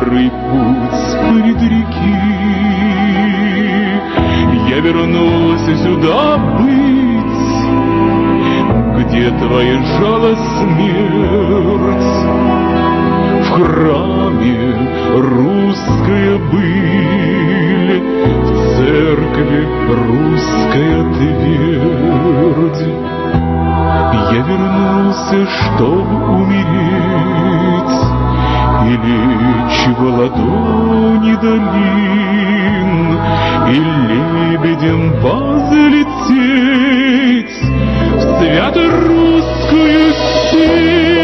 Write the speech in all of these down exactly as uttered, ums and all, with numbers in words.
добрый путь пред реки. Я вернулся сюда быть, где твоя смерть. В храме русская быль, в церкви русская твердь. Я вернулся, чтоб умереть и лечь в ладони долин, и лебедем возлететь в свято-русскую сень.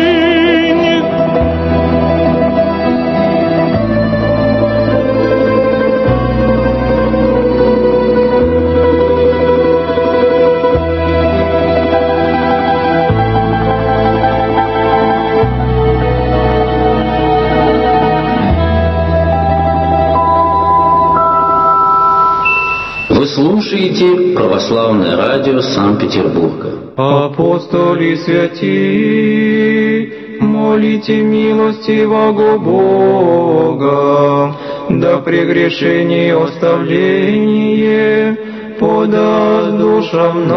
Слушайте православное радио Санкт-Петербурга. Апостоли святи, молите милостивого Бога, да прегрешение оставление подаст душам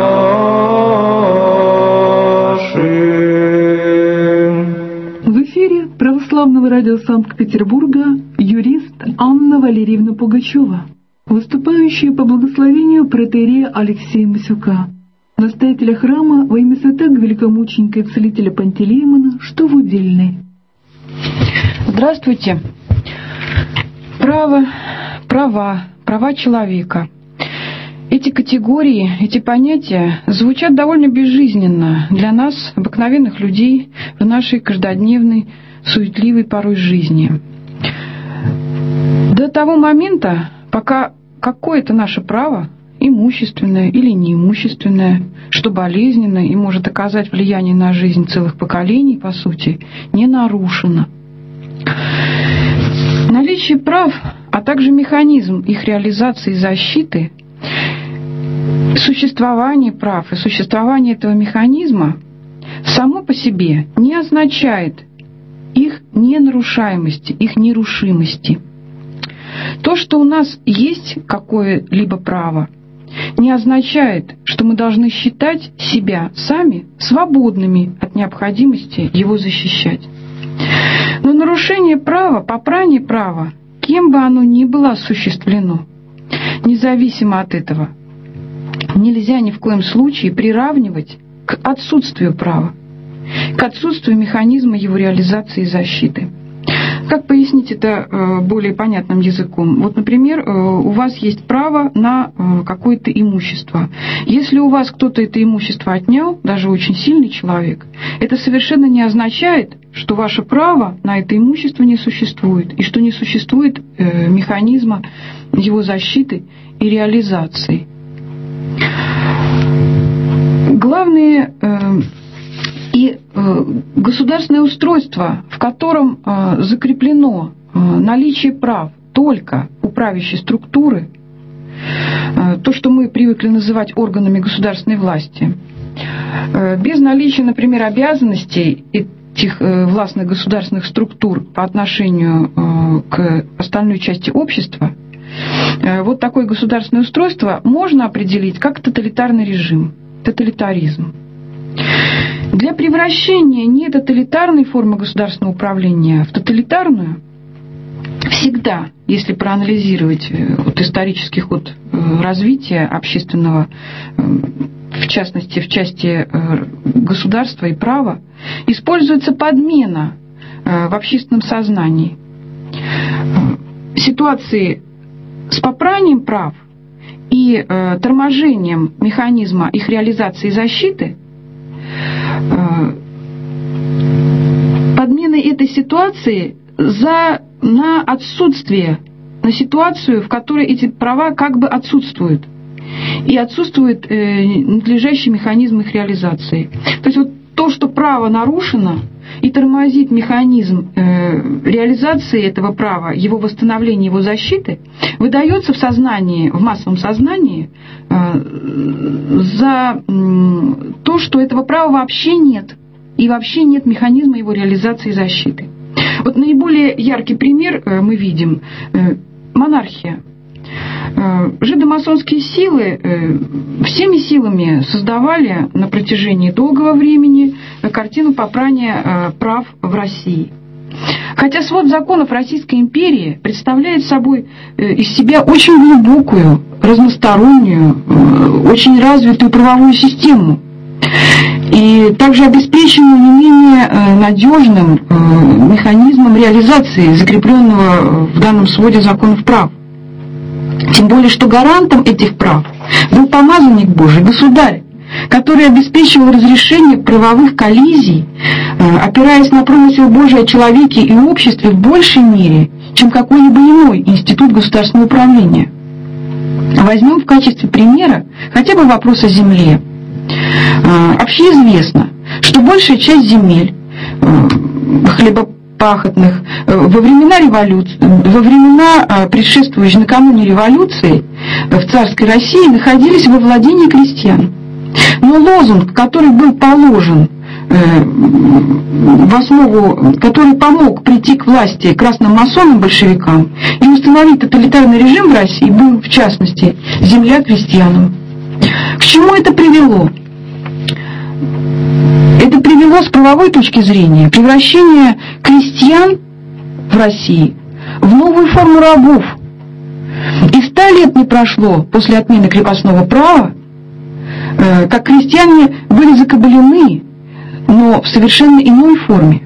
нашим. В эфире православного радио Санкт-Петербурга юрист Анна Валерьевна Пугачева, выступающая по благословению протоиерея Алексея Масюка, настоятеля храма во имя святых великомученика и целителя Пантелеимона, что в Удельной. Здравствуйте. Право, права, права человека. Эти категории, эти понятия звучат довольно безжизненно для нас, обыкновенных людей, в нашей каждодневной, суетливой порой жизни. До того момента, пока какое-то наше право, имущественное или неимущественное, что болезненно и может оказать влияние на жизнь целых поколений, по сути, не нарушено. Наличие прав, а также механизм их реализации и защиты, существование прав и существование этого механизма само по себе не означает их ненарушаемости, их нерушимости. То, что у нас есть какое-либо право, не означает, что мы должны считать себя сами свободными от необходимости его защищать. Но нарушение права, попрание права, кем бы оно ни было осуществлено, независимо от этого, нельзя ни в коем случае приравнивать к отсутствию права, к отсутствию механизма его реализации и защиты. Как пояснить это более понятным языком? Вот, например, у вас есть право на какое-то имущество. Если у вас кто-то это имущество отнял, даже очень сильный человек, это совершенно не означает, что ваше право на это имущество не существует, и что не существует механизма его защиты и реализации. Главные и государственное устройство, в котором закреплено наличие прав только у правящей структуры, то, что мы привыкли называть органами государственной власти, без наличия, например, обязанностей этих властных государственных структур по отношению к остальной части общества, вот такое государственное устройство можно определить как тоталитарный режим, тоталитаризм. Для превращения не тоталитарной формы государственного управления в тоталитарную всегда, если проанализировать вот исторический ход развития общественного, в частности, в части государства и права, используется подмена в общественном сознании. Ситуации с попранием прав и торможением механизма их реализации и защиты, подмена этой ситуации за, на отсутствие, на ситуацию, в которой эти права как бы отсутствуют. И отсутствует э, надлежащий механизм их реализации. То есть вот то, что право нарушено, и тормозит механизм э, реализации этого права, его восстановления, его защиты, выдается в сознании, в массовом сознании э, за э, то, что этого права вообще нет, и вообще нет механизма его реализации и защиты. Вот наиболее яркий пример мы видим – монархия. Жидомасонские силы всеми силами создавали на протяжении долгого времени картину попрания прав в России. Хотя свод законов Российской империи представляет собой из себя очень глубокую, разностороннюю, очень развитую правовую систему, и также обеспеченную не менее надежным механизмом реализации закрепленного в данном своде законов прав. Тем более, что гарантом этих прав был помазанник Божий, государь, который обеспечивал разрешение правовых коллизий, опираясь на промысел Божий о человеке и обществе в большей мере, чем какой-либо иной институт государственного управления. Возьмем в качестве примера хотя бы вопрос о земле. Общеизвестно, что большая часть земель хлебопахотных во времена революции, во времена, предшествующие накануне революции в царской России, находились во владении крестьян. Но лозунг, который был положен в основу, который помог прийти к власти красным масонам-большевикам и установить тоталитарный режим в России, был, в частности, «Земля крестьянам». К чему это привело? Это привело с правовой точки зрения превращение крестьян в России в новую форму рабов. И ста лет не прошло после отмены крепостного права, как крестьяне были закабалены, но в совершенно иной форме.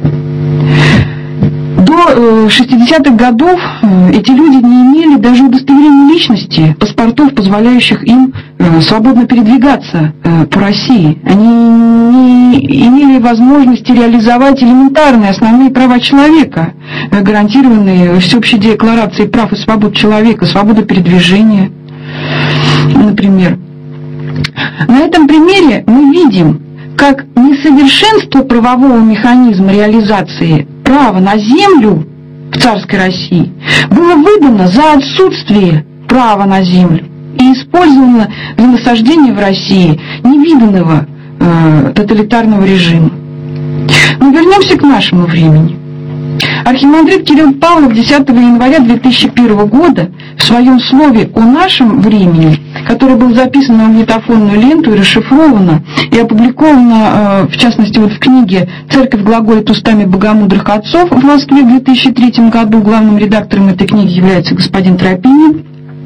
До шестидесятых годов эти люди не имели даже удостоверения личности, паспортов, позволяющих им свободно передвигаться по России. Они не имели возможности реализовать элементарные основные права человека, гарантированные Всеобщей декларацией прав и свобод человека, свобода передвижения, например. На этом примере мы видим, как несовершенство правового механизма реализации права на землю в царской России было выдано за отсутствие права на землю и использовано для насаждения в России невиданного э, тоталитарного режима. Но вернемся к нашему времени. Архимандрит Кирилл Павлов десятого января две тысячи первого года в своем слове о нашем времени, которое было записано на магнитофонную ленту и расшифровано, и опубликовано, в частности, вот в книге «Церковь глаголит устами богомудрых отцов» в Москве в две тысячи третьем году, главным редактором этой книги является господин Тропинин,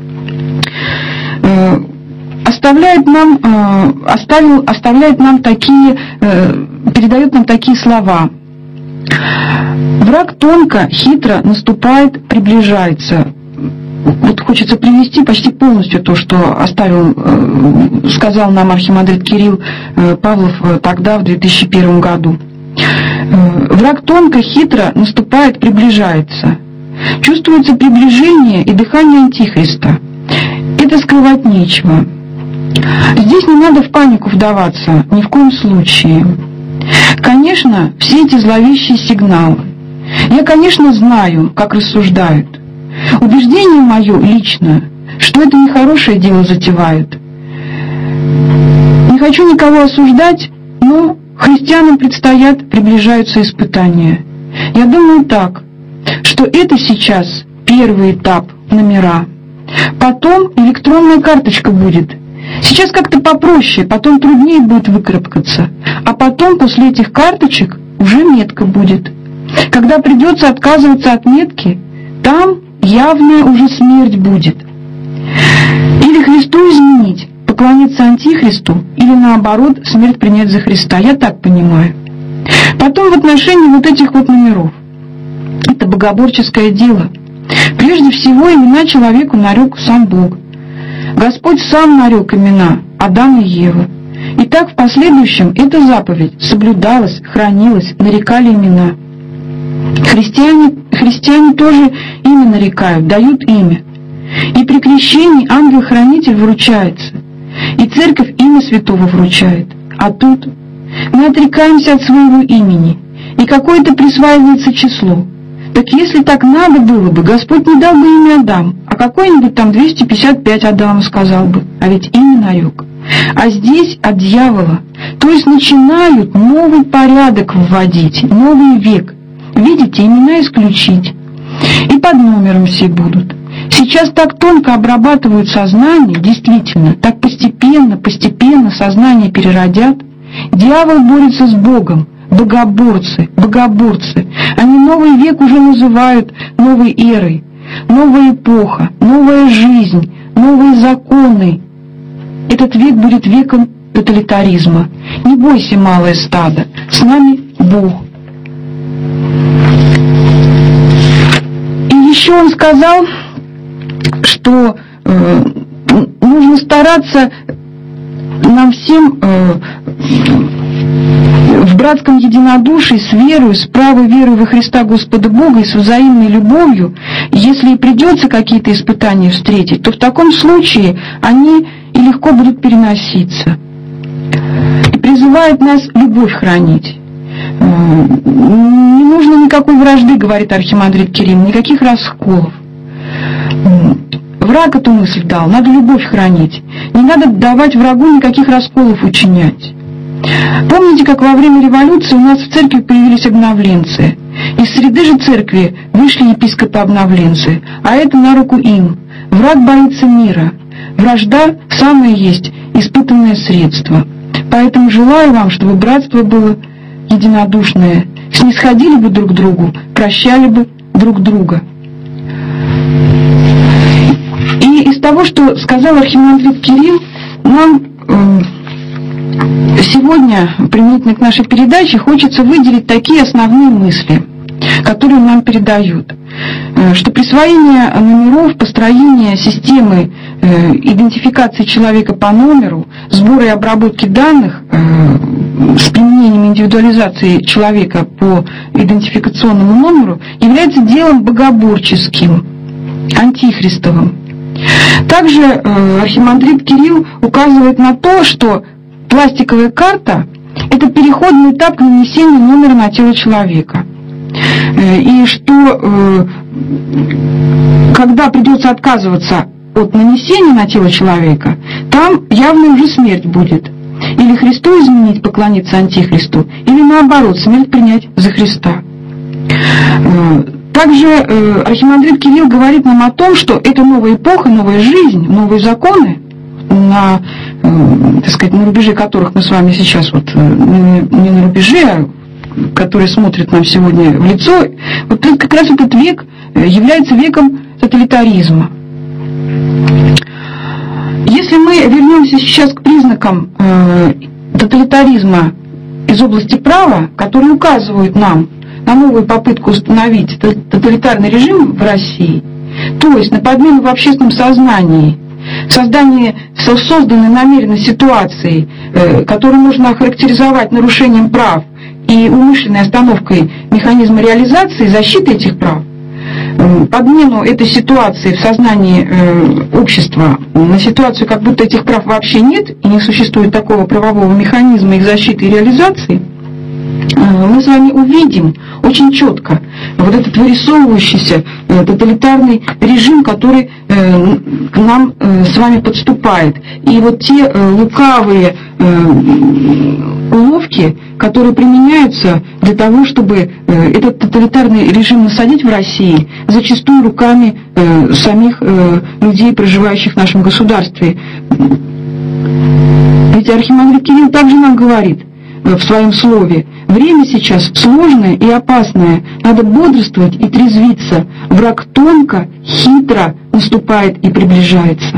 оставляет нам, оставил, оставляет нам такие, передает нам такие слова. Враг тонко, хитро наступает, приближается. Вот хочется привести почти полностью то, что оставил, сказал нам архимандрит Кирилл Павлов тогда, в две тысячи первом году. Враг тонко, хитро наступает, приближается. Чувствуется приближение и дыхание Антихриста. Это скрывать нечего. Здесь не надо в панику вдаваться, ни в коем случае. Конечно, все эти зловещие сигналы. Я, конечно, знаю, как рассуждают. Убеждение мое лично, что это нехорошее дело затевают. Не хочу никого осуждать, но христианам предстоят, приближаются испытания. Я думаю так, что это сейчас первый этап, номера. Потом электронная карточка будет. Сейчас как-то попроще, потом труднее будет выкарабкаться. А потом после этих карточек уже метка будет. Когда придется отказываться от метки, там явная уже смерть будет. Или Христу изменить, поклониться Антихристу, или наоборот, смерть принять за Христа. Я так понимаю. Потом в отношении вот этих вот номеров. Это богоборческое дело. Прежде всего, имена человеку нарек сам Бог. Господь сам нарек имена Адама и Евы. И так в последующем эта заповедь соблюдалась, хранилась, нарекали имена. Христиане, христиане тоже имя нарекают, дают имя. И при крещении ангел-хранитель вручается, и церковь имя святого вручает. А тут мы отрекаемся от своего имени, и какое-то присваивается число. Так если так надо было бы, Господь не дал бы имя Адам, а какой-нибудь там двести пятьдесят пять Адама сказал бы, а ведь имя нарек. А здесь от дьявола, то есть начинают новый порядок вводить, новый век. Видите, имена исключить. И под номером все будут. Сейчас так тонко обрабатывают сознание, действительно, так постепенно, постепенно сознание переродят. Дьявол борется с Богом, богоборцы, богоборцы. Они новый век уже называют новой эрой, новая эпоха, новая жизнь, новые законы. Этот век будет веком тоталитаризма. Не бойся, малое стадо, с нами Бог. И еще он сказал, что э, нужно стараться нам всем э, в братском единодушии, с верой, с правой верой во Христа Господа Бога и с взаимной любовью, если и придется какие-то испытания встретить, то в таком случае они и легко будут переноситься. И призывает нас любовь хранить. Не нужно никакой вражды, говорит архимандрит Кирилл, никаких расколов. Враг эту мысль дал, надо любовь хранить. Не надо давать врагу никаких расколов учинять. Помните, как во время революции у нас в церкви появились обновленцы? Из среды же церкви вышли епископы-обновленцы, а это на руку им. Враг боится мира. Вражда – самое есть испытанное средство. Поэтому желаю вам, чтобы братство было единодушное, снисходили бы друг к другу, прощали бы друг друга. И из того, что сказал архимандрит Кирилл, нам э, сегодня, применительно к нашей передаче, хочется выделить такие основные мысли, которые нам передают. Э, что присвоение номеров, построение системы э, идентификации человека по номеру, сбора и обработки данных э, с применением индивидуализации человека по идентификационному номеру является делом богоборческим, антихристовым. Также э, архимандрит Кирилл указывает на то, что пластиковая карта – это переходный этап к нанесению номера на тело человека. Э, и что, э, когда придется отказываться от нанесения на тело человека, там явно уже смерть будет. Или Христу изменить, поклониться антихристу, или наоборот, смерть принять за Христа. Э, Также э, архимандрит Кирилл говорит нам о том, что это новая эпоха, новая жизнь, новые законы, на, э, так сказать, на рубеже которых мы с вами сейчас, вот, не, не на рубеже, а которые смотрят нам сегодня в лицо, вот как раз этот век является веком тоталитаризма. Если мы вернемся сейчас к признакам э, тоталитаризма из области права, которые указывают нам на новую попытку установить тоталитарный режим в России, то есть на подмену в общественном сознании, создание созданной намеренно ситуации, которую можно охарактеризовать нарушением прав и умышленной остановкой механизма реализации и защиты этих прав, подмену этой ситуации в сознании общества на ситуацию, как будто этих прав вообще нет и не существует такого правового механизма их защиты и реализации, мы с вами увидим очень четко вот этот вырисовывающийся тоталитарный режим, который к нам с вами подступает. И вот те лукавые уловки, которые применяются для того, чтобы этот тоталитарный режим насадить в России, зачастую руками самих людей, проживающих в нашем государстве. Ведь архимандрит Кирилл также нам говорит в своем слове: время сейчас сложное и опасное, надо бодрствовать и трезвиться, враг тонко, хитро наступает и приближается.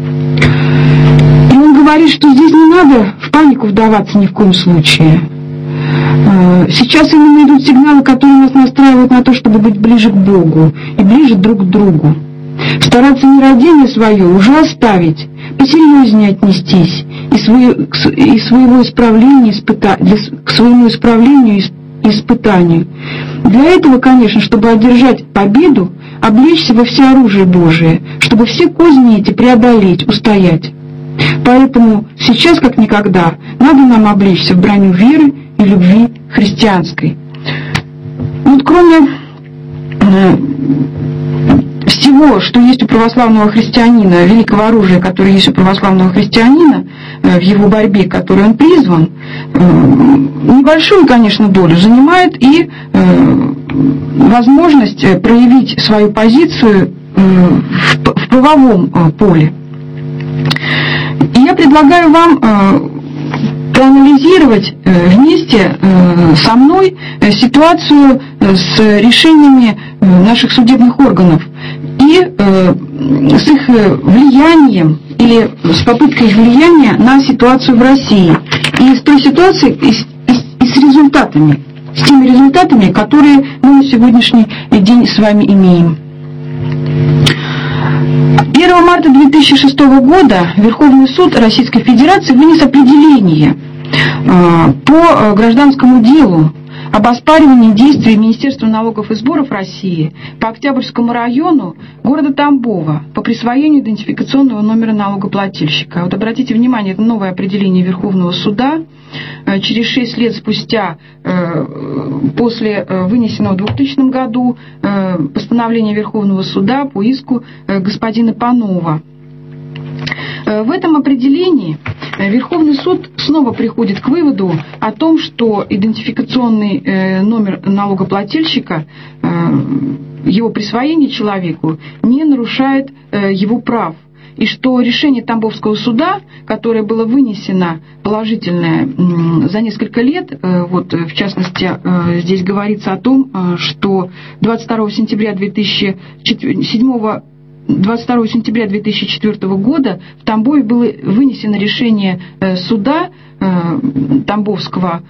И он говорит, что здесь не надо в панику вдаваться ни в коем случае. Сейчас именно идут сигналы, которые нас настраивают на то, чтобы быть ближе к Богу и ближе друг к другу. Стараться нерадение свое уже оставить, посерьезнее отнестись и, свое, и своего исправления испыта, для, к своему исправлению и испытанию. Для этого, конечно, чтобы одержать победу, облечься во всеоружие Божие, чтобы все козни эти преодолеть, устоять. Поэтому сейчас, как никогда, надо нам облечься в броню веры и любви христианской. Вот кроме всего, что есть у православного христианина, великого оружия, которое есть у православного христианина в его борьбе, к которой он призван, небольшую, конечно, долю занимает и возможность проявить свою позицию в правовом поле. И я предлагаю вам проанализировать вместе со мной ситуацию с решениями наших судебных органов и с их влиянием или с попыткой их влияния на ситуацию в России и с той ситуацией и с, и с результатами, с теми результатами, которые мы на сегодняшний день с вами имеем. первого марта две тысячи шестого года Верховный суд Российской Федерации вынес определение по гражданскому делу об оспаривании действий Министерства налогов и сборов России по Октябрьскому району города Тамбова по присвоению идентификационного номера налогоплательщика. Вот обратите внимание, это новое определение Верховного суда. Через шесть лет спустя, после вынесенного в двухтысячном году постановления Верховного суда по иску господина Панова. В этом определении Верховный суд снова приходит к выводу о том, что идентификационный номер налогоплательщика, его присвоение человеку не нарушает его прав, и что решение Тамбовского суда, которое было вынесено положительное за несколько лет, вот в частности здесь говорится о том, что двадцать второго сентября две тысячи седьмого двадцать второго сентября две тысячи четвёртого года в Тамбове было вынесено решение суда Тамбовского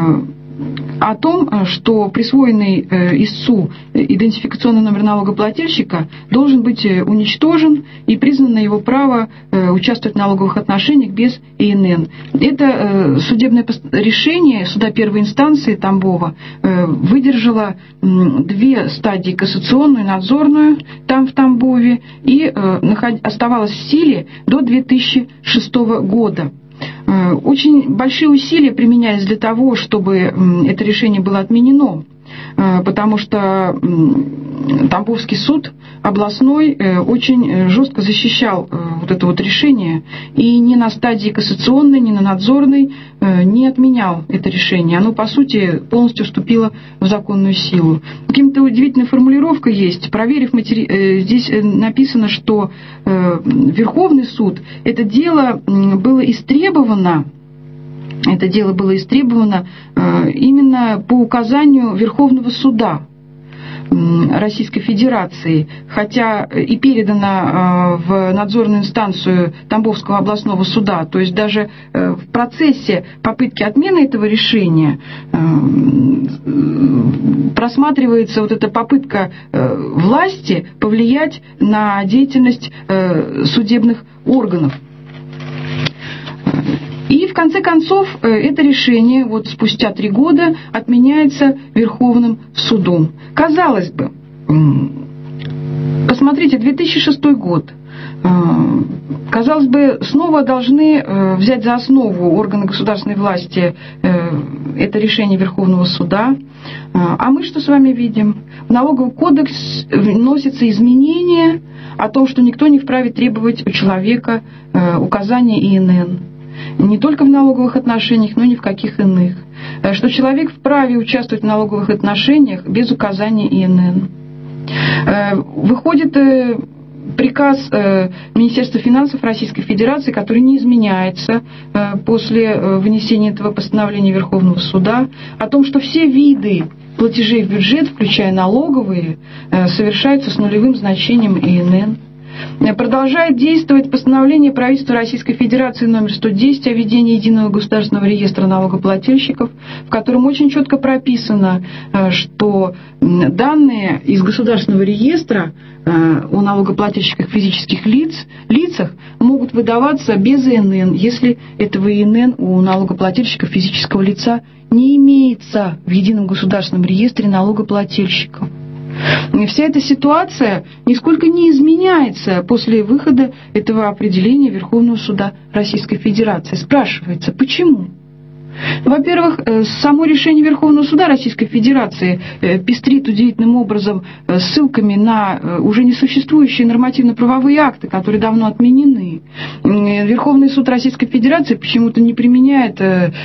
о том, что присвоенный истцу идентификационный номер налогоплательщика должен быть уничтожен и признано его право участвовать в налоговых отношениях без И Н Н. Это судебное решение суда первой инстанции Тамбова выдержало две стадии: кассационную и надзорную там в Тамбове, и оставалось в силе до две тысячи шестого года. Очень большие усилия применялись для того, чтобы это решение было отменено, потому что Тамбовский суд областной очень жестко защищал вот это вот решение, и ни на стадии кассационной, ни на надзорной не отменял это решение. Оно, по сути, полностью вступило в законную силу. Каким-то удивительная формулировка есть. Проверив матери... здесь написано, что Верховный суд, это дело было истребовано, это дело было истребовано именно по указанию Верховного суда Российской Федерации, хотя и передано в надзорную инстанцию Тамбовского областного суда. То есть даже в процессе попытки отмены этого решения просматривается вот эта попытка власти повлиять на деятельность судебных органов. И в конце концов это решение вот спустя три года отменяется Верховным судом. Казалось бы, посмотрите, две тысячи шестой год. Казалось бы, снова должны взять за основу органы государственной власти это решение Верховного суда. А мы что с вами видим? В налоговый кодекс вносятся изменения о том, что никто не вправе требовать у человека указания И Н Н. Не только в налоговых отношениях, но и ни в каких иных. Что человек вправе участвовать в налоговых отношениях без указания И Н Н. Выходит приказ Министерства финансов Российской Федерации, который не изменяется после вынесения этого постановления Верховного суда, о том, что все виды платежей в бюджет, включая налоговые, совершаются с нулевым значением И Н Н. Продолжает действовать постановление правительства Российской Федерации номер сто десять о введении единого государственного реестра налогоплательщиков, в котором очень четко прописано, что данные из государственного реестра о налогоплательщиках физических лиц, лицах могут выдаваться без И Н Н, если этого И Н Н у налогоплательщика физического лица не имеется в едином государственном реестре налогоплательщиков. И вся эта ситуация нисколько не изменяется после выхода этого определения Верховного суда Российской Федерации. Спрашивается, почему? Во-первых, само решение Верховного суда Российской Федерации пестрит удивительным образом ссылками на уже несуществующие нормативно-правовые акты, которые давно отменены. Верховный суд Российской Федерации почему-то не применяет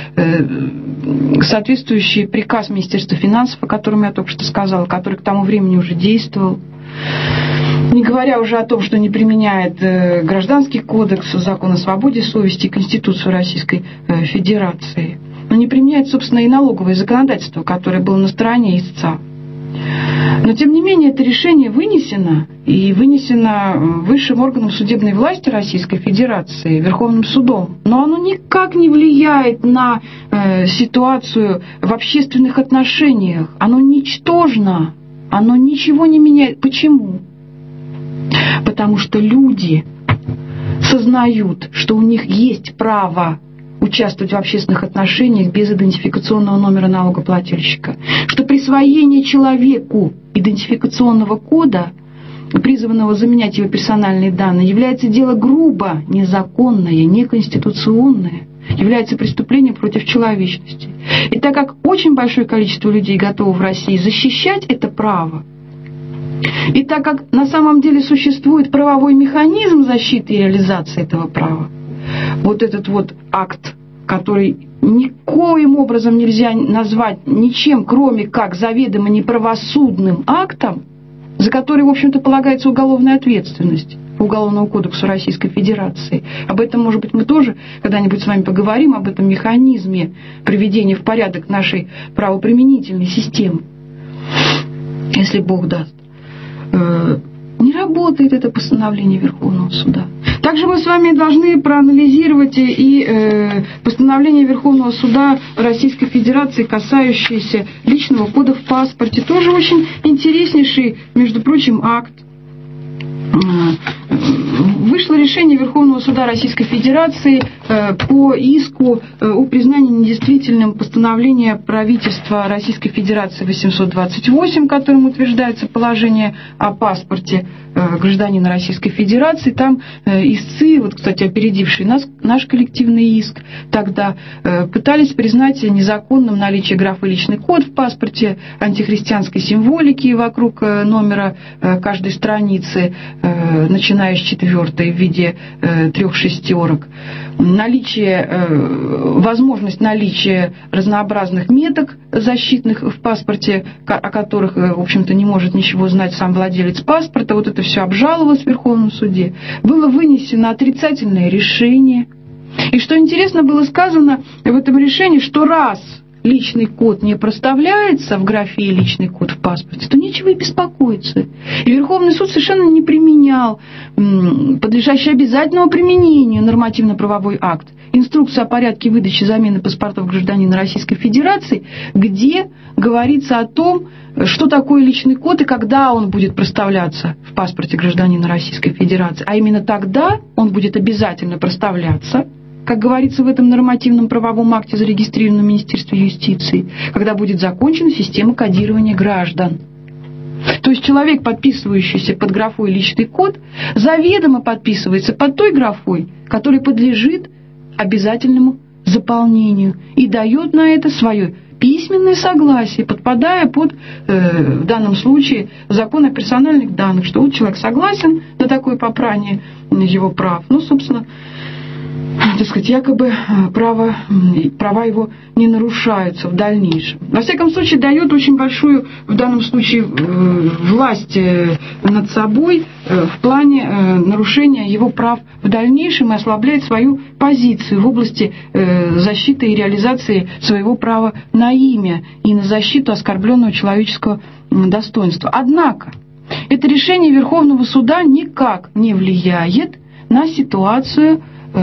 соответствующий приказ Министерства финансов, о котором я только что сказала, который к тому времени уже действовал. Не говоря уже о том, что не применяет Гражданский кодекс, Закон о свободе совести и Конституцию Российской Федерации. Но не применяет, собственно, и налоговое законодательство, которое было на стороне истца. Но, тем не менее, это решение вынесено, и вынесено высшим органом судебной власти Российской Федерации, Верховным судом. Но оно никак не влияет на э, ситуацию в общественных отношениях. Оно ничтожно, оно ничего не меняет. Почему? Потому что люди сознают, что у них есть право участвовать в общественных отношениях без идентификационного номера налогоплательщика, что присвоение человеку идентификационного кода, призванного заменять его персональные данные, является дело грубо незаконное, неконституционное, является преступлением против человечности. И так как очень большое количество людей готово в России защищать это право, и так как на самом деле существует правовой механизм защиты и реализации этого права, вот этот вот акт, который никоим образом нельзя назвать ничем, кроме как заведомо неправосудным актом, за который, в общем-то, полагается уголовная ответственность по Уголовному кодексу Российской Федерации. Об этом, может быть, мы тоже когда-нибудь с вами поговорим, об этом механизме приведения в порядок нашей правоприменительной системы, если Бог даст. Не работает это постановление Верховного суда. Также мы с вами должны проанализировать и постановление Верховного суда Российской Федерации, касающееся личного кода в паспорте. Тоже очень интереснейший, между прочим, акт. Вышло решение Верховного суда Российской Федерации по иску о признании недействительным постановления правительства Российской Федерации восемьсот двадцать восемь, которым утверждается положение о паспорте гражданина Российской Федерации. Там истцы, вот, кстати, опередившие нас, наш коллективный иск, тогда пытались признать незаконным наличие графы «личный код» в паспорте, антихристианской символики вокруг номера каждой страницы, начиная с четвертой в виде трех шестерок, наличие, возможность наличия разнообразных меток защитных в паспорте, о которых, в общем-то, не может ничего знать сам владелец паспорта. Вот это все обжаловалось в Верховном суде. Было вынесено отрицательное решение. И что интересно, было сказано в этом решении, что раз личный код не проставляется в графе «личный код» в паспорте, то нечего и беспокоиться. И Верховный суд совершенно не применял подлежащий обязательному применению нормативно-правовой акт, инструкцию о порядке выдачи замены паспортов гражданина Российской Федерации, где говорится о том, что такое личный код и когда он будет проставляться в паспорте гражданина Российской Федерации. А именно тогда он будет обязательно проставляться, как говорится в этом нормативном правовом акте, зарегистрированном в Министерстве юстиции, когда будет закончена система кодирования граждан. То есть человек, подписывающийся под графой «личный код», заведомо подписывается под той графой, которая подлежит обязательному заполнению, и дает на это свое письменное согласие, подпадая под, э, в данном случае, закон о персональных данных, что вот человек согласен на такое попрание его прав. Ну, собственно, так сказать, якобы право, права его не нарушаются в дальнейшем. Во всяком случае, дает очень большую, в данном случае, власть над собой в плане нарушения его прав в дальнейшем и ослабляет свою позицию в области защиты и реализации своего права на имя и на защиту оскорбленного человеческого достоинства. Однако, это решение Верховного суда никак не влияет на ситуацию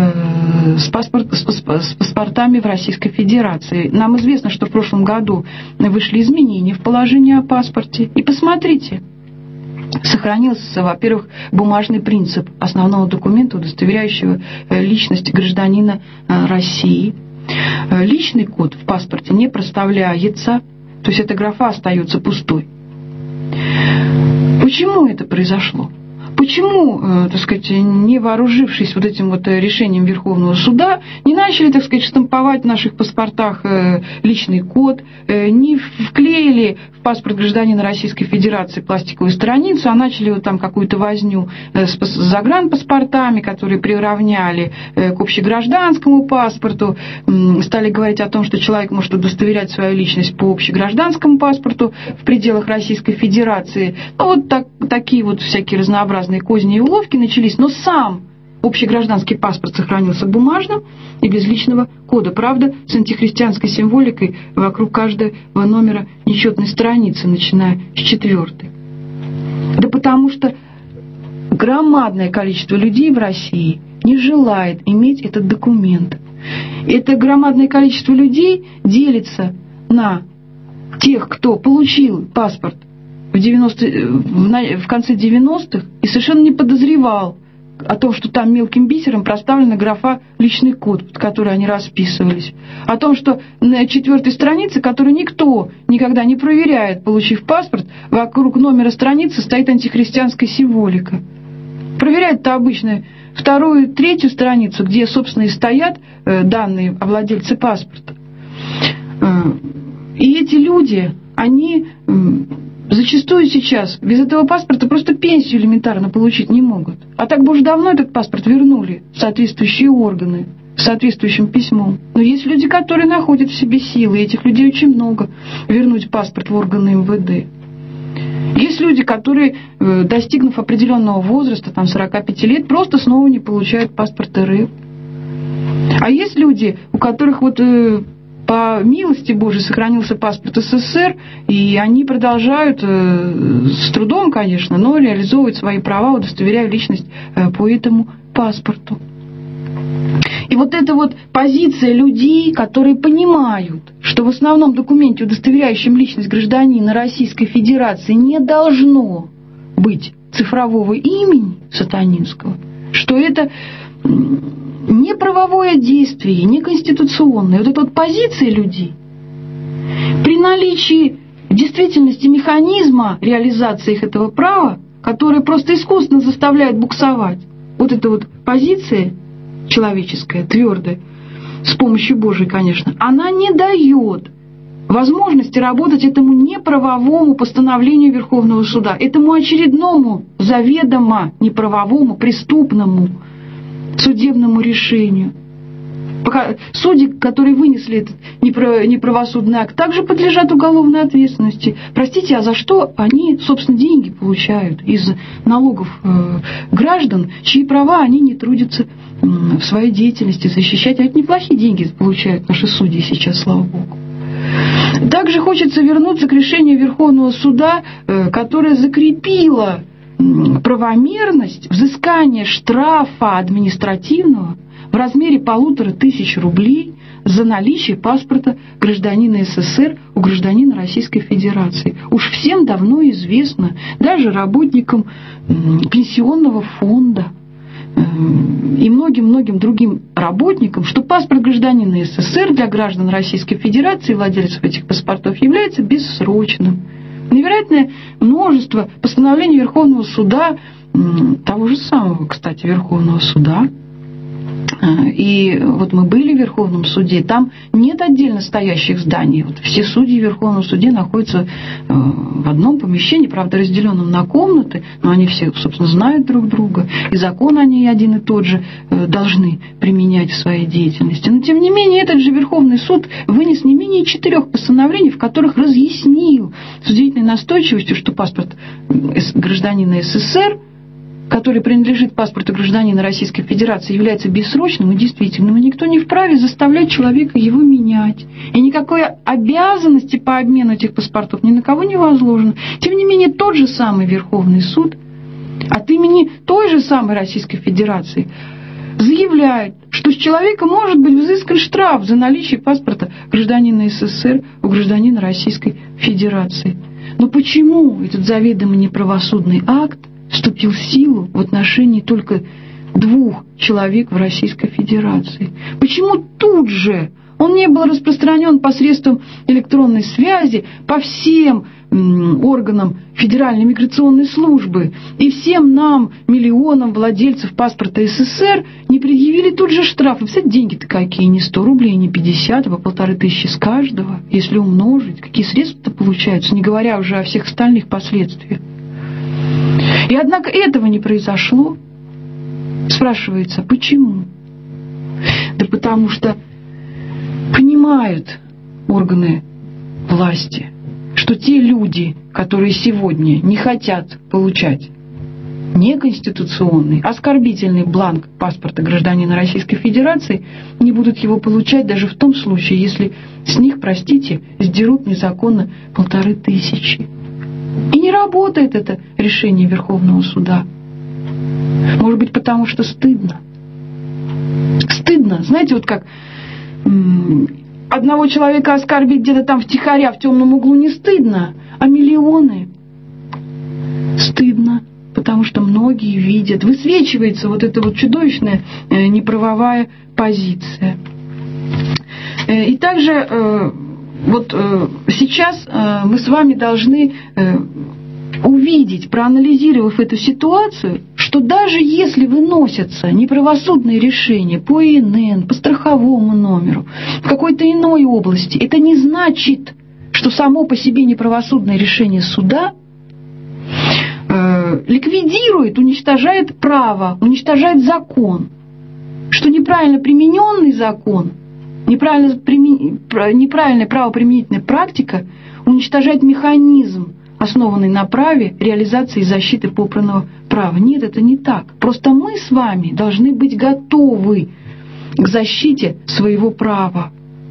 С, паспорт, с паспортами в Российской Федерации. Нам известно, что в прошлом году вышли изменения в положении о паспорте. И посмотрите, сохранился, во-первых, бумажный принцип основного документа, удостоверяющего личность гражданина России. Личный код в паспорте не проставляется, то есть эта графа остается пустой. Почему это произошло? Почему, так сказать, не вооружившись вот этим вот решением Верховного суда, не начали, так сказать, штамповать в наших паспортах личный код, не вклеили в паспорт гражданина Российской Федерации пластиковую страницу, а начали вот там какую-то возню с загранпаспортами, которые приравняли к общегражданскому паспорту, стали говорить о том, что человек может удостоверять свою личность по общегражданскому паспорту в пределах Российской Федерации. Ну, вот так, такие вот всякие разнообразные козни и уловки начались, но сам общегражданский паспорт сохранился бумажным и без личного кода. Правда, с антихристианской символикой вокруг каждого номера нечетной страницы, начиная с четвертой. Да потому что громадное количество людей в России не желает иметь этот документ. Это громадное количество людей делится на тех, кто получил паспорт в, девяностые, в конце девяностых и совершенно не подозревал о том, что там мелким бисером проставлена графа «личный код», под который они расписывались. О том, что на четвертой странице, которую никто никогда не проверяет, получив паспорт, вокруг номера страницы стоит антихристианская символика. Проверяют-то обычно вторую, третью страницу, где, собственно, и стоят данные о владельце паспорта. И эти люди, они зачастую сейчас без этого паспорта просто пенсию элементарно получить не могут. А так бы уже давно этот паспорт вернули в соответствующие органы, с соответствующим письмом. Но есть люди, которые находят в себе силы, и этих людей очень много, вернуть паспорт в органы эм вэ дэ. Есть люди, которые, достигнув определенного возраста, там сорока пяти лет, просто снова не получают паспорт эр эф. А есть люди, у которых вот по милости Божией сохранился паспорт эс эс эс эр, и они продолжают, с трудом, конечно, но реализовывать свои права, удостоверяя личность по этому паспорту. И вот эта вот позиция людей, которые понимают, что в основном документе, удостоверяющем личность гражданина Российской Федерации, не должно быть цифрового имени сатанинского, что это не правовое действие, не конституционное. Вот эта вот позиция людей при наличии в действительности механизма реализации их этого права, который просто искусственно заставляет буксовать, вот эта вот позиция человеческая, твердая, с помощью Божией, конечно, она не дает возможности работать этому неправовому постановлению Верховного суда, этому очередному заведомо неправовому, преступному судебному решению. Судьи, которые вынесли этот неправосудный акт, также подлежат уголовной ответственности. Простите, а за что они, собственно, деньги получают из налогов граждан, чьи права они не трудятся в своей деятельности защищать? А это неплохие деньги получают наши судьи сейчас, слава Богу. Также хочется вернуться к решению Верховного суда, которое закрепило правомерность взыскания штрафа административного в размере полутора тысяч рублей за наличие паспорта гражданина эс эс эс эр у гражданина Российской Федерации. Уж всем давно известно, даже работникам пенсионного фонда и многим-многим другим работникам, что паспорт гражданина эс эс эс эр для граждан Российской Федерации, владельцев этих паспортов, является бессрочным. Невероятное множество постановлений Верховного суда, того же самого, кстати, Верховного суда. И вот мы были в Верховном суде, там нет отдельно стоящих зданий. Вот все судьи в Верховном суде находятся в одном помещении, правда, разделенном на комнаты, но они все, собственно, знают друг друга, и закон они один и тот же должны применять в своей деятельности. Но, тем не менее, этот же Верховный суд вынес не менее четырех постановлений, в которых разъяснил с удивительной настойчивостью, что паспорт гражданина эс эс эс эр, который принадлежит паспорту гражданина Российской Федерации, является бессрочным и действительным, и никто не вправе заставлять человека его менять. И никакой обязанности по обмену этих паспортов ни на кого не возложено. Тем не менее, тот же самый Верховный суд от имени той же самой Российской Федерации заявляет, что с человека может быть взыскан штраф за наличие паспорта гражданина эс эс эс эр у гражданина Российской Федерации. Но почему этот заведомо неправосудный акт вступил в силу в отношении только двух человек в Российской Федерации? Почему тут же Он не был распространен посредством электронной связи по всем органам Федеральной миграционной службы. И всем нам, миллионам владельцев паспорта СССР, не предъявили тут же штрафы. Кстати, деньги-то какие, не сто рублей, не пятьдесят, а по полторы тысячи с каждого. Если умножить, какие средства-то получаются, не говоря уже о всех остальных последствиях. И однако этого не произошло. Спрашивается, почему? Да потому что понимают органы власти, что те люди, которые сегодня не хотят получать неконституционный, оскорбительный бланк паспорта гражданина Российской Федерации, не будут его получать даже в том случае, если с них, простите, сдерут незаконно полторы тысячи. И не работает это решение Верховного суда. Может быть, потому что стыдно. Стыдно. Знаете, вот как одного человека оскорбить где-то там втихаря в темном углу не стыдно, а миллионы стыдно, потому что многие видят, высвечивается вот эта вот чудовищная неправовая позиция. И также вот сейчас мы с вами должны увидеть, проанализировав эту ситуацию, что даже если выносятся неправосудные решения по ИНН, по страховому номеру, в какой-то иной области, это не значит, что само по себе неправосудное решение суда э, ликвидирует, уничтожает право, уничтожает закон, что неправильно примененный закон, неправильно, неправильная правоприменительная практика уничтожает механизм, основанный на праве реализации и защиты попранного права. Нет, это не так. Просто мы с вами должны быть готовы к защите своего права.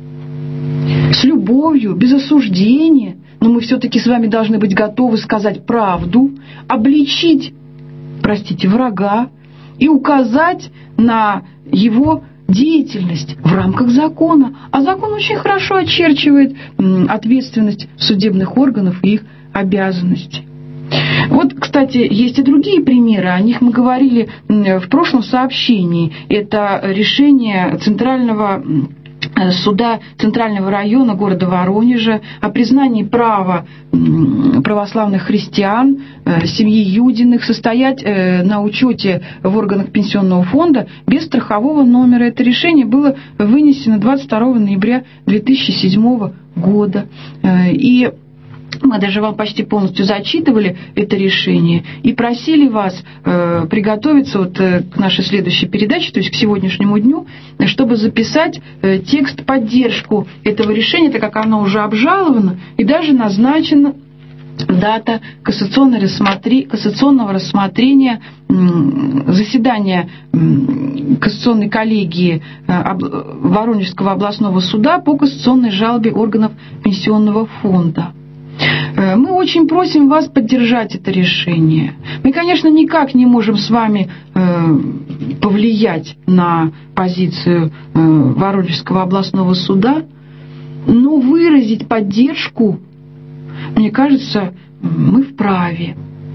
С любовью, без осуждения, но мы все-таки с вами должны быть готовы сказать правду, обличить, простите, врага и указать на его деятельность в рамках закона. А закон очень хорошо очерчивает ответственность судебных органов и их обязанности. Вот, кстати, есть и другие примеры, о них мы говорили в прошлом сообщении. Это решение Центрального суда Центрального района города Воронежа о признании права православных христиан, семьи Юдиных состоять на учете в органах пенсионного фонда без страхового номера. Это решение было вынесено двадцать второго ноября две тысячи седьмого года. И мы даже вам почти полностью зачитывали это решение и просили вас э, приготовиться вот, э, к нашей следующей передаче, то есть к сегодняшнему дню, чтобы записать э, текст поддержку этого решения, так как оно уже обжаловано и даже назначена дата кассационного рассмотрения, кассационного рассмотрения заседания кассационной коллегии Воронежского областного суда по кассационной жалобе органов пенсионного фонда. Мы очень просим вас поддержать это решение. Мы, конечно, никак не можем с вами повлиять на позицию Воронежского областного суда, но выразить поддержку, мне кажется, мы вправе.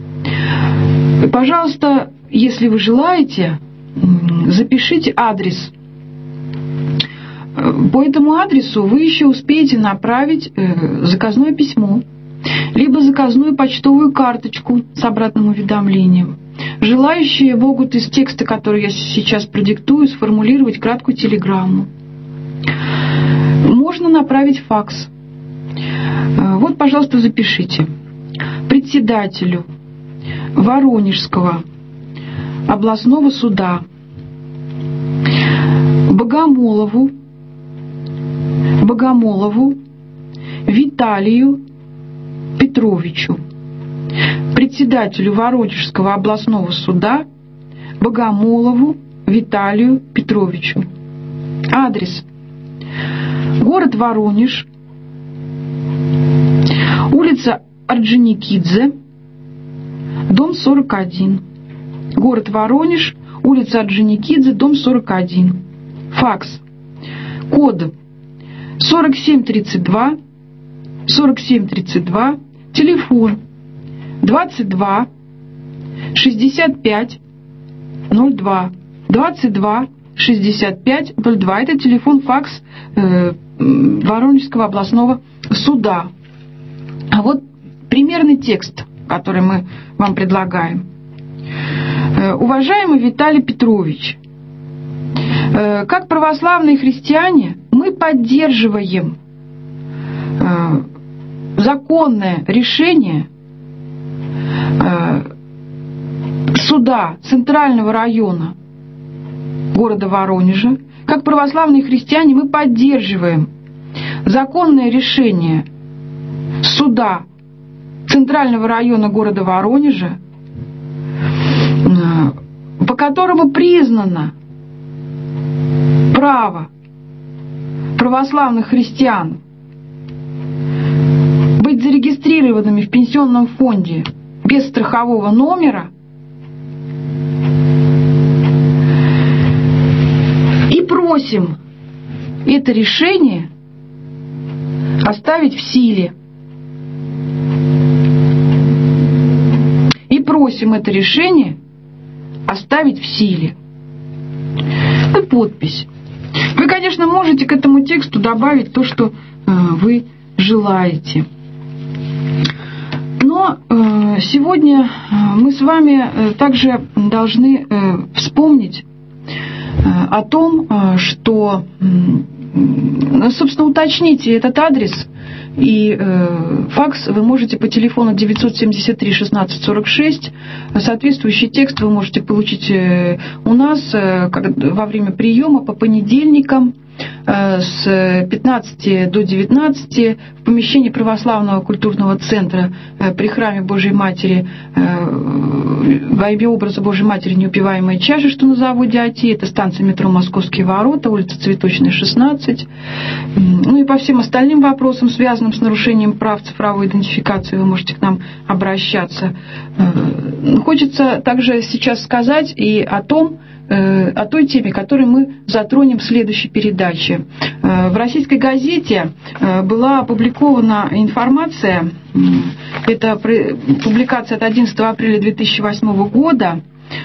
Пожалуйста, если вы желаете, запишите адрес. По этому адресу вы еще успеете направить заказное письмо, либо заказную почтовую карточку с обратным уведомлением. Желающие могут из текста, который я сейчас продиктую, сформулировать краткую телеграмму. Можно направить факс. Вот, пожалуйста, запишите. Председателю Воронежского областного суда Богомолову Богомолову Виталию Петровичу, председателю Воронежского областного суда Богомолову Виталию Петровичу. Адрес: город Воронеж, улица Орджоникидзе, дом сорок один. Город Воронеж, улица Орджоникидзе, дом сорок один. Факс. Код сорок семь тридцать два, сорок семь тридцать два, телефон двадцать два шестьдесят пять ноль два, двадцать два шестьдесят пять ноль два. Это телефон, факс э, Воронежского областного суда. А вот примерный текст, который мы вам предлагаем. Уважаемый Виталий Петрович, как православные христиане мы поддерживаем законное решение суда Центрального района города Воронежа. Как православные христиане мы поддерживаем законное решение суда Центрального района города Воронежа, по которому признано право православных христиан быть зарегистрированными в пенсионном фонде без страхового номера и просим это решение оставить в силе. И просим это решение оставить в силе. И подпись. Вы, конечно, можете к этому тексту добавить то, что э, вы желаете. Но э, сегодня мы с вами э, также должны э, вспомнить э, о том, э, что, э, собственно, уточните этот адрес. И э, факс вы можете по телефону девятьсот семьдесят три шестнадцать сорок шесть. Соответствующий текст вы можете получить э, у нас э, как, во время приема по понедельникам э, с пятнадцати до девятнадцати в помещении Православного культурного центра э, при храме Божией Матери э, во имя образа Божией Матери неупиваемой чаши, что на заводе АТИ. Это станция метро Московские ворота, улица Цветочная, шестнадцать. Ну и по всем остальным вопросам, связанным с нарушением прав цифровой идентификации, вы можете к нам обращаться. Хочется также сейчас сказать и о том, о той теме, которую мы затронем в следующей передаче. В российской газете была опубликована информация, это публикация от одиннадцатого апреля две тысячи восьмого года,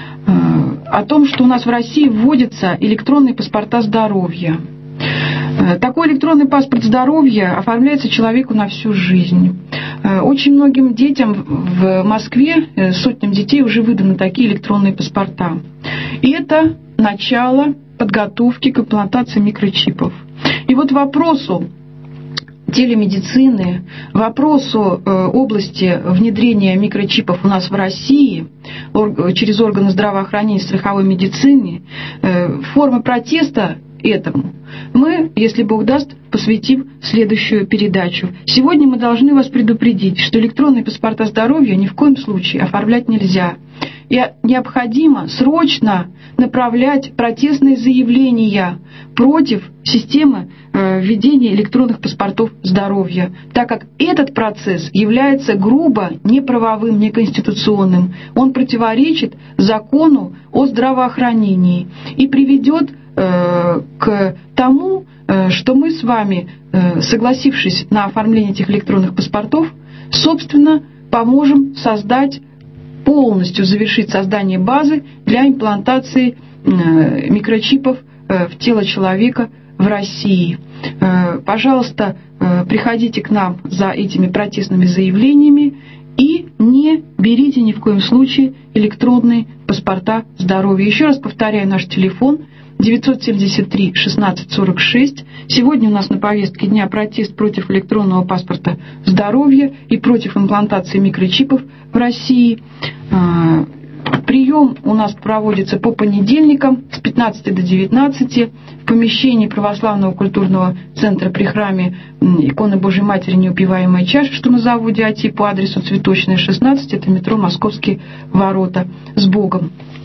о том, что у нас в России вводятся электронные паспорта здоровья. Такой электронный паспорт здоровья оформляется человеку на всю жизнь. Очень многим детям в Москве, сотням детей, уже выданы такие электронные паспорта. И это начало подготовки к имплантации микрочипов. И вот вопросу телемедицины, вопросу области внедрения микрочипов у нас в России через органы здравоохранения и страховой медицины, формы протеста этому мы, если Бог даст, посвятим следующую передачу. Сегодня мы должны вас предупредить, что электронные паспорта здоровья ни в коем случае оформлять нельзя. И необходимо срочно направлять протестные заявления против системы введения электронных паспортов здоровья, так как этот процесс является грубо неправовым, неконституционным. Он противоречит закону о здравоохранении и приведет к тому, что мы с вами, согласившись на оформление этих электронных паспортов, собственно, поможем создать, полностью завершить создание базы для имплантации микрочипов в тело человека в России. Пожалуйста, приходите к нам за этими протестными заявлениями и не берите ни в коем случае электронные паспорта здоровья. Еще раз повторяю наш телефон девятьсот семьдесят три шестнадцать сорок шесть. Сегодня у нас на повестке дня протест против электронного паспорта здоровья и против имплантации микрочипов в России. Прием у нас проводится по понедельникам с пятнадцати до девятнадцати в помещении Православного культурного центра при храме Иконы Божией Матери неупиваемой чаши, что на заводе АТИ по адресу Цветочная, шестнадцать, это метро Московские ворота. С Богом!